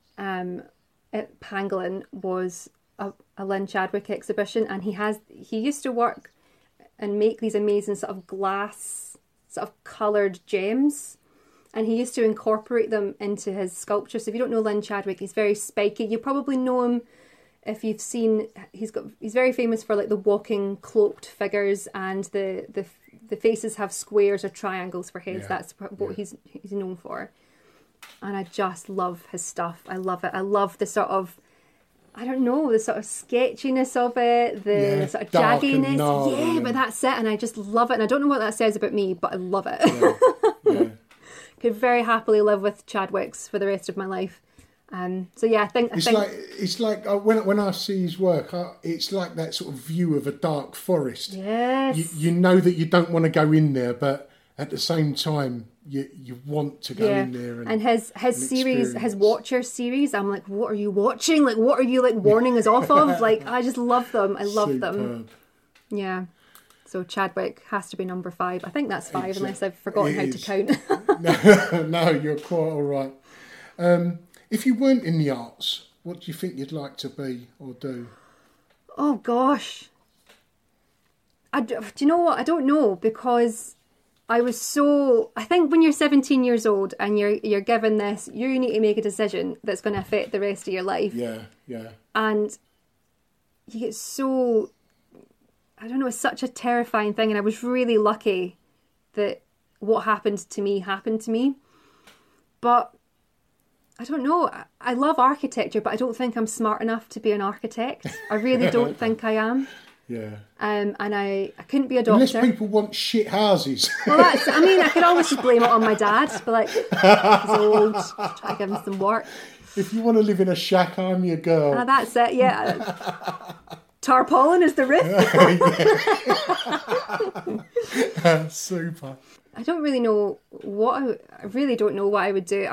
at Pangolin was a Lynn Chadwick exhibition, and he used to work and make these amazing sort of glass, sort of coloured gems, and he used to incorporate them into his sculpture. So if you don't know Lynn Chadwick, he's very spiky. You probably know him if you've seen, he's very famous for like the walking cloaked figures, and the faces have squares or triangles for heads. That's what he's known for. And I just love his stuff. I love it. I love the sort of, I don't know, the sort of sketchiness of it, the sort of jagginess. But that's it. And I just love it. And I don't know what that says about me, but I love it. Could very happily live with Chadwicks for the rest of my life. So yeah, I think it's like when I see his work, it's like that sort of view of a dark forest. Yes, you know that you don't want to go in there, but at the same time, you want to go in there. And his series, his Watcher series, I'm like, what are you watching? Like, what are you like warning us off of? Like, I just love them. I love them. Yeah. So Chadwick has to be number 5. I think that's 5, unless I've forgotten how to count. No, you're quite all right. If you weren't in the arts, what do you think you'd like to be or do? Oh gosh. Do you know what? I don't know, because I think when you're 17 years old and you're given this, you need to make a decision that's going to affect the rest of your life. Yeah. And you get so, I don't know, it's such a terrifying thing. And I was really lucky that what happened to me. But I don't know. I love architecture, but I don't think I'm smart enough to be an architect. I really don't think I am. Yeah. And I couldn't be a doctor. Unless people want shit houses. Well, I could always just blame it on my dad. But like, he's old, try to give him some work. If you want to live in a shack, I'm your girl. That's it, yeah. Tarpaulin is the roof. Super. I don't really know I really don't know what I would do.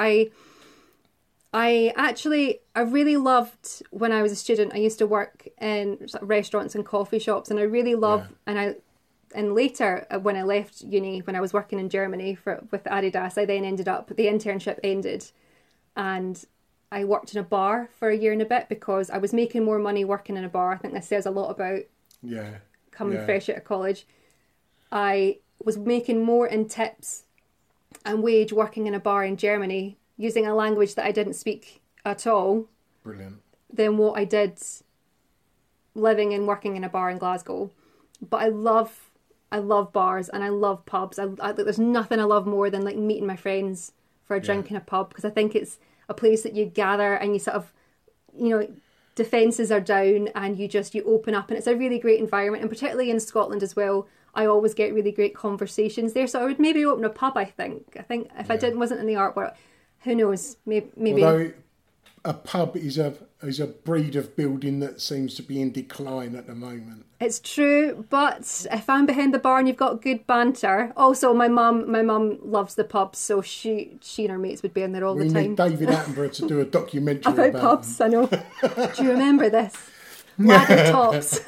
I really loved when I was a student. I used to work in sort of restaurants and coffee shops, and I really loved. And later when I left uni, when I was working in Germany with Adidas, I then ended up, the internship ended, and I worked in a bar for a year and a bit because I was making more money working in a bar. I think this says a lot about coming fresh out of college. I was making more in tips and wage working in a bar in Germany, using a language that I didn't speak at all. Brilliant. Than what I did living and working in a bar in Glasgow. But I love bars and I love pubs. There's nothing I love more than like meeting my friends for a drink in a pub, because I think it's a place that you gather and you sort of, you know, defences are down and you open up, and it's a really great environment. And particularly in Scotland as well, I always get really great conversations there. So I would maybe open a pub, I think if I wasn't in the art world. Who knows? Maybe. Although a pub is a breed of building that seems to be in decline at the moment. It's true, but if I'm behind the bar and you've got good banter. Also, my mum loves the pubs, so she and her mates would be in there all the time. We need David Attenborough to do a documentary about pubs. I know. Do you remember this? Ladder tops.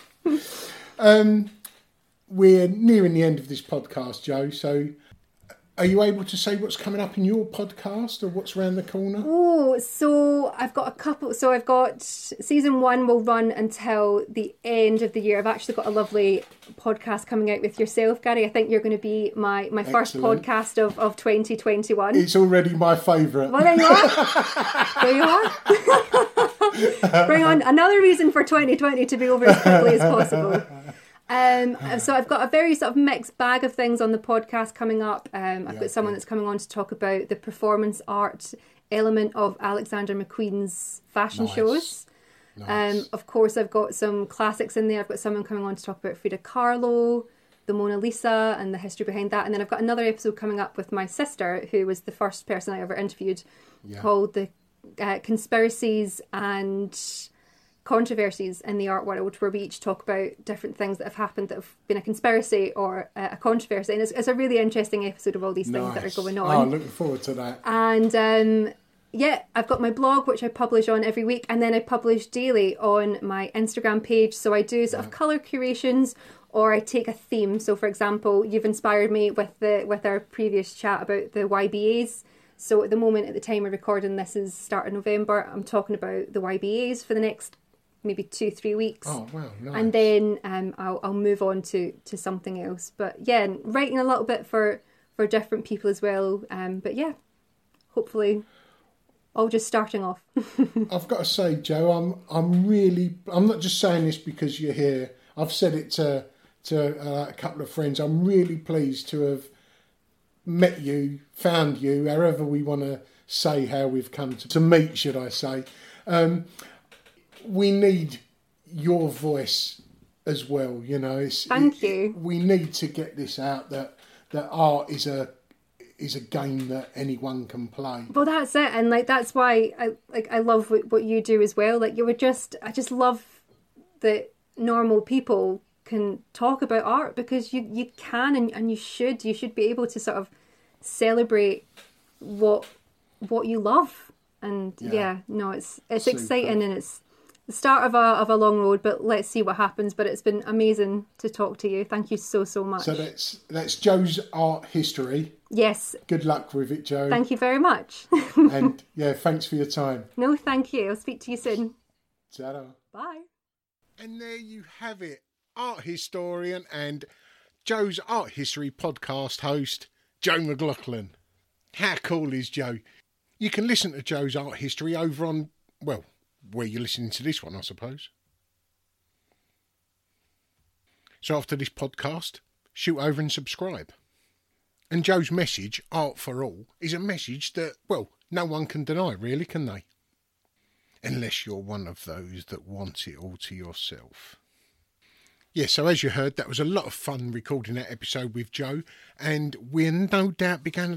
We're nearing the end of this podcast, Joe. So, Are you able to say what's coming up in your podcast or what's around the corner? Oh, so I've got a couple. So I've got season 1 will run until the end of the year. I've actually got a lovely podcast coming out with yourself, Gary. I think you're going to be my first podcast of 2021. It's already my favourite. Well, there you are. There you are. Bring on another reason for 2020 to be over as quickly as possible. So I've got a very sort of mixed bag of things on the podcast coming up. I've got someone that's coming on to talk about the performance art element of Alexander McQueen's fashion shows. Nice. Of course, I've got some classics in there. I've got someone coming on to talk about Frida Kahlo, the Mona Lisa, and the history behind that. And then I've got another episode coming up with my sister, who was the first person I ever interviewed, called the Conspiracies and Controversies in the Art World, where we each talk about different things that have happened that have been a conspiracy or a controversy. And it's a really interesting episode of all these things that are going on. Oh, looking forward to that. And I've got my blog, which I publish on every week, and then I publish daily on my Instagram page. So I do sort of colour curations, or I take a theme. So, for example, you've inspired me with our previous chat about the YBAs. So at the moment, at the time of recording this is start of November, I'm talking about the YBAs for the next maybe 2-3 weeks. Oh, wow, nice. And then I'll move on to something else. But yeah, writing a little bit for different people as well. But yeah, hopefully all just starting off. I've got to say, Jo, I'm not just saying this because you're here. I've said it to a couple of friends. I'm really pleased to have met you, found you, however we want to say how we've come to meet, should I say. We need your voice as well, you know. Thank you. We need to get this out that art is a game that anyone can play. Well, that's it, and that's why I love what you do as well. I just love that normal people can talk about art, because you can and you should be able to sort of celebrate what you love, and it's exciting, and it's the start of a long road, but let's see what happens. But it's been amazing to talk to you. Thank you so much. So that's Jo's art history. Yes. Good luck with it, Jo. Thank you very much. And yeah, thanks for your time. No, thank you. I'll speak to you soon. Ta-da. Bye. And there you have it. Art historian and Jo's Art History podcast host, Jo McLaughlin. How cool is Jo? You can listen to Jo's Art History over on, well, where you're listening to this one, I suppose. So after this podcast, shoot over and subscribe. And Jo's message, Art for All, is a message that, well, no one can deny, really, can they? Unless you're one of those that wants it all to yourself. Yeah, so as you heard, that was a lot of fun recording that episode with Jo, and we're no doubt going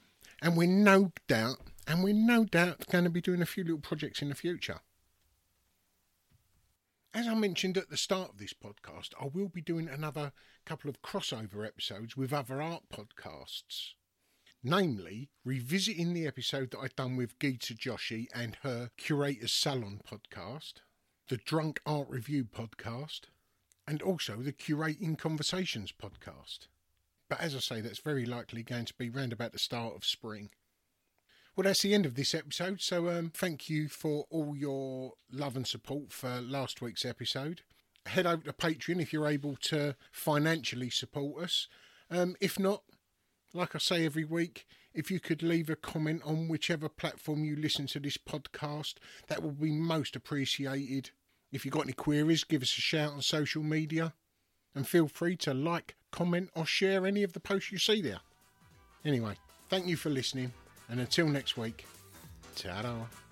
to be doing a few little projects in the future. As I mentioned at the start of this podcast, I will be doing another couple of crossover episodes with other art podcasts. Namely, revisiting the episode that I'd done with Geeta Joshi and her Curator's Salon podcast, the Drunk Art Review podcast, and also the Curating Conversations podcast. But as I say, that's very likely going to be round about the start of spring. Well, that's the end of this episode, so thank you for all your love and support for last week's episode. Head over to Patreon if you're able to financially support us. If not, like I say every week, if you could leave a comment on whichever platform you listen to this podcast, that would be most appreciated. If you've got any queries, give us a shout on social media. And feel free to like, comment or share any of the posts you see there. Anyway, thank you for listening. And until next week, ta-da.